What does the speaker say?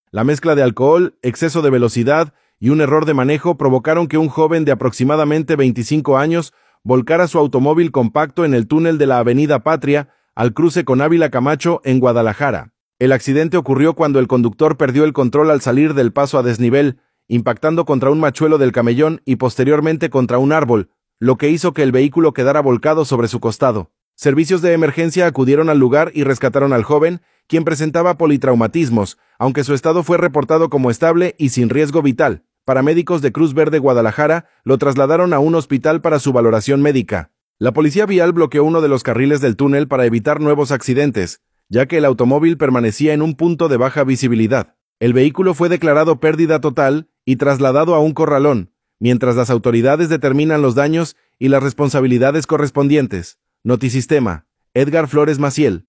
La mezcla de alcohol, exceso de velocidad y un error de manejo provocaron que un joven de aproximadamente 25 años volcara su automóvil compacto en el túnel de la Avenida Patria, al cruce con Ávila Camacho, en Guadalajara. El accidente ocurrió cuando el conductor perdió el control al salir del paso a desnivel, impactando contra un machuelo del camellón y posteriormente contra un árbol, lo que hizo que el vehículo quedara volcado sobre su costado. Servicios de emergencia acudieron al lugar y rescataron al joven, quien presentaba politraumatismos, aunque su estado fue reportado como estable y sin riesgo vital. Paramédicos de Cruz Verde Guadalajara lo trasladaron a un hospital para su valoración médica. La policía vial bloqueó uno de los carriles del túnel para evitar nuevos accidentes, ya que el automóvil permanecía en un punto de baja visibilidad. El vehículo fue declarado pérdida total y trasladado a un corralón, mientras las autoridades determinan los daños y las responsabilidades correspondientes. Notisistema, Edgar Flores Maciel.